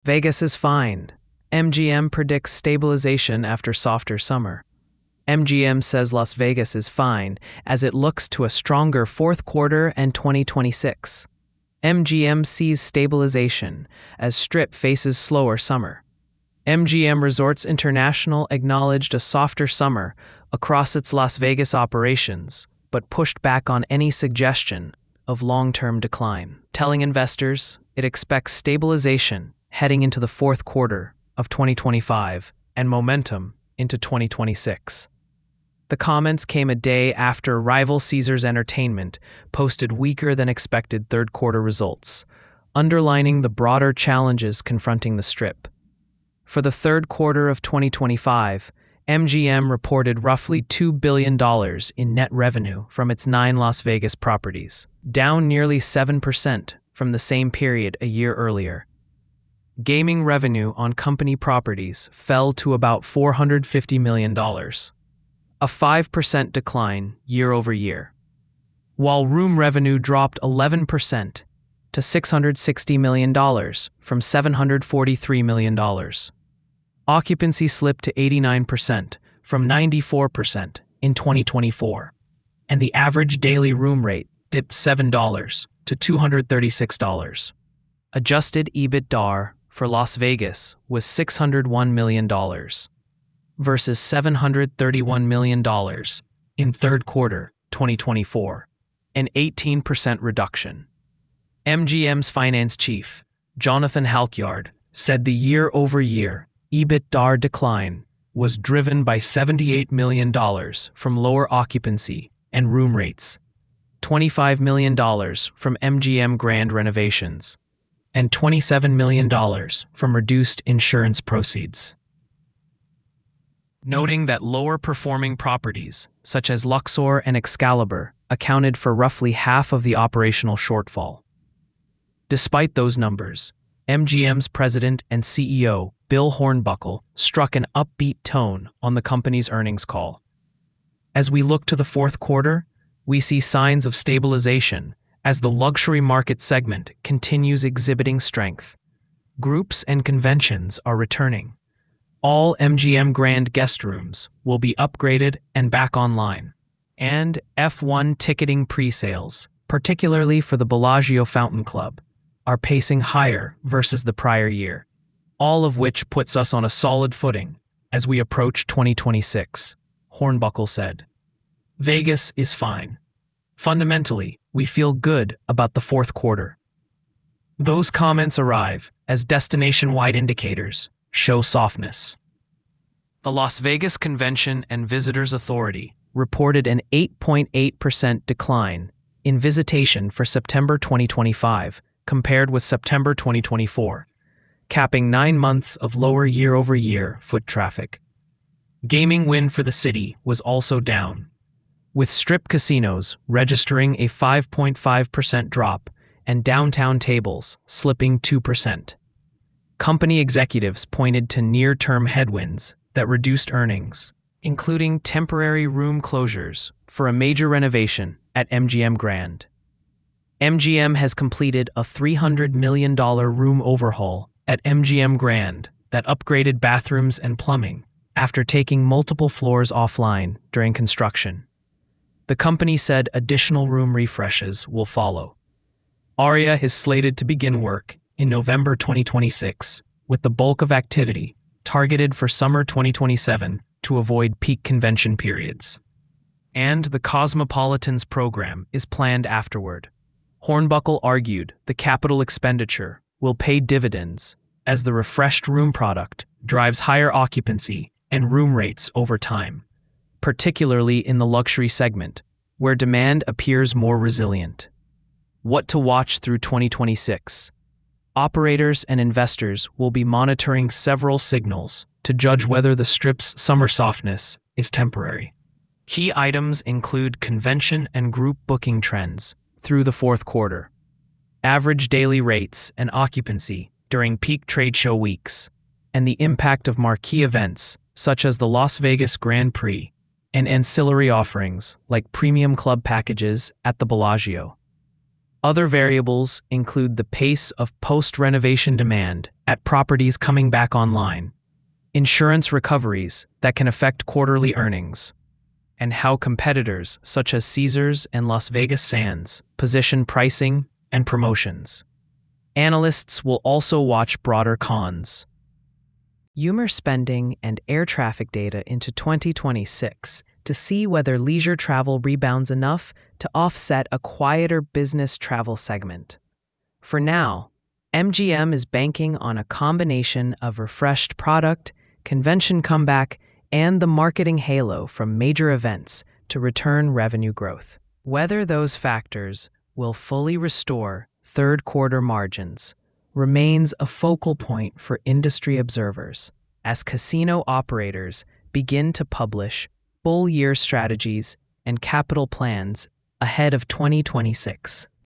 Vegas is fine. MGM predicts stabilization after softer summer. MGM says Las Vegas is fine as it looks to a stronger fourth quarter and 2026. MGM sees stabilization as Strip faces slower summer. MGM Resorts International acknowledged a softer summer across its Las Vegas operations, but pushed back on any suggestion of long-term decline, telling investors it expects stabilization heading into the fourth quarter of 2025 and momentum into 2026. The comments came a day after rival Caesars Entertainment posted weaker-than-expected third-quarter results, underlining the broader challenges confronting the Strip. For the third quarter of 2025, MGM reported roughly $2 billion in net revenue from its 9 Las Vegas properties, down nearly 7% from the same period a year earlier. Gaming revenue on company properties fell to about $450 million, a 5% decline year over year, while room revenue dropped 11% to $660 million from $743 million. Occupancy slipped to 89% from 94% in 2024, and the average daily room rate dipped $7 to $236. Adjusted EBITDA for Las Vegas was $601 million versus $731 million in third quarter 2024, an 18% reduction. MGM's finance chief, Jonathan Halkyard, said the year-over-year EBITDA decline was driven by $78 million from lower occupancy and room rates, $25 million from MGM Grand renovations, and $27 million from reduced insurance proceeds. Noting that lower-performing properties, such as Luxor and Excalibur, accounted for roughly half of the operational shortfall. Despite those numbers, MGM's president and CEO, Bill Hornbuckle, struck an upbeat tone on the company's earnings call. As we look to the fourth quarter, we see signs of stabilization as the luxury market segment continues exhibiting strength. Groups and conventions are returning. All MGM Grand guest rooms will be upgraded and back online. And F1 ticketing pre-sales, particularly for the Bellagio Fountain Club, are pacing higher versus the prior year, all of which puts us on a solid footing as we approach 2026, Hornbuckle said. Vegas is fine. Fundamentally, we feel good about the fourth quarter. Those comments arrive as destination-wide indicators show softness. The Las Vegas Convention and Visitors Authority reported an 8.8% decline in visitation for September 2025 compared with September 2024, capping 9 months of lower year-over-year foot traffic. Gaming win for the city was also down, with Strip casinos registering a 5.5% drop and downtown tables slipping 2%. Company executives pointed to near-term headwinds that reduced earnings, including temporary room closures for a major renovation at MGM Grand. MGM has completed a $300 million room overhaul at MGM Grand that upgraded bathrooms and plumbing after taking multiple floors offline during construction. The company said additional room refreshes will follow. Aria is slated to begin work in November 2026, with the bulk of activity targeted for summer 2027 to avoid peak convention periods. And the Cosmopolitan's program is planned afterward. Hornbuckle argued the capital expenditure will pay dividends as the refreshed room product drives higher occupancy and room rates over time, particularly in the luxury segment, where demand appears more resilient. What to watch through 2026? Operators and investors will be monitoring several signals to judge whether the Strip's summer softness is temporary. Key items include convention and group booking trends through the fourth quarter, average daily rates and occupancy during peak trade show weeks, and the impact of marquee events such as the Las Vegas Grand Prix and ancillary offerings like premium club packages at the Bellagio. Other variables include the pace of post-renovation demand at properties coming back online, insurance recoveries that can affect quarterly earnings, and how competitors such as Caesars and Las Vegas Sands position pricing and promotions. Analysts will also watch broader cons. Humor spending and air traffic data into 2026 to see whether leisure travel rebounds enough to offset a quieter business travel segment. For now, MGM is banking on a combination of refreshed product, convention comeback, and the marketing halo from major events to return revenue growth. Whether those factors will fully restore third-quarter margins remains a focal point for industry observers as casino operators begin to publish full-year strategies and capital plans ahead of 2026.